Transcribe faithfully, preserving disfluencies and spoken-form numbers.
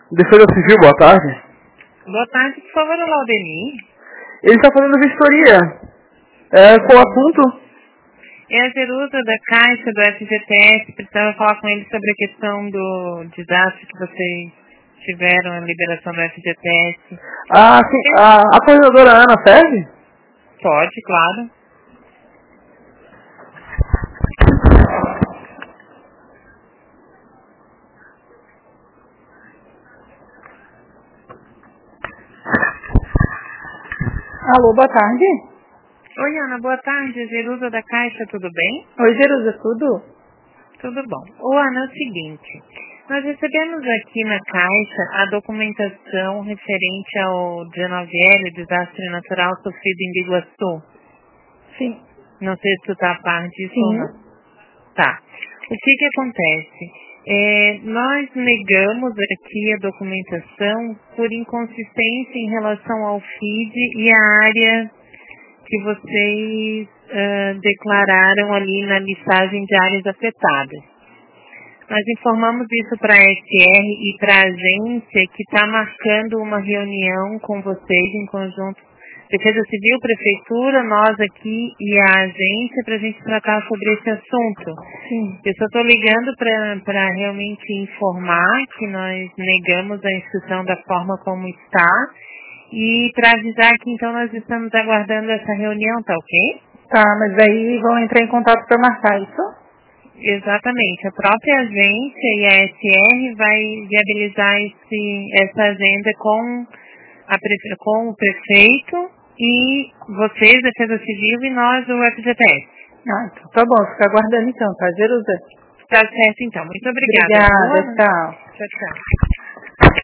Defesa Civil, boa tarde. Boa tarde, por favor, o Laudemir. Ele está falando vistoria. É, qual assunto? É a Jerusa da Caixa do F G T S. Precisava falar com ele sobre a questão do desastre que vocês tiveram, a liberação do F G T S. Ah, sim. A, a coordenadora Ana serve? Pode, claro. Alô, boa tarde. Oi, Ana, boa tarde. Jerusa da Caixa, tudo bem? Oi, Jerusa, tudo? Tudo bom. Ô, Ana, é o seguinte. Nós recebemos aqui na Caixa a documentação referente ao dezenove L, desastre natural sofrido em Biguaçu. Sim. Não sei se tu tá a par disso Sim. ou não. Tá. O que que acontece? É, nós negamos aqui a documentação por inconsistência em relação ao F I D e à área que vocês uh, declararam ali na listagem de áreas afetadas. Nós informamos isso para a S R e para a agência que está marcando uma reunião com vocês em conjunto, Defesa Civil, Prefeitura, nós aqui e a agência, para a gente tratar sobre esse assunto. Sim. Eu só estou ligando para realmente informar que nós negamos a inscrição da forma como está e para avisar que então nós estamos aguardando essa reunião, tá ok? Tá, mas aí vão entrar em contato para marcar isso? Exatamente. A própria agência e a S R vai viabilizar esse, essa agenda com, a prefe, com o prefeito e vocês, Defesa Civil, e nós, o F G T S. Ah, então tá bom, fica aguardando então, tá, Jerusa? Tá certo então. Muito obrigada. Obrigada, tchau. Tchau, tchau.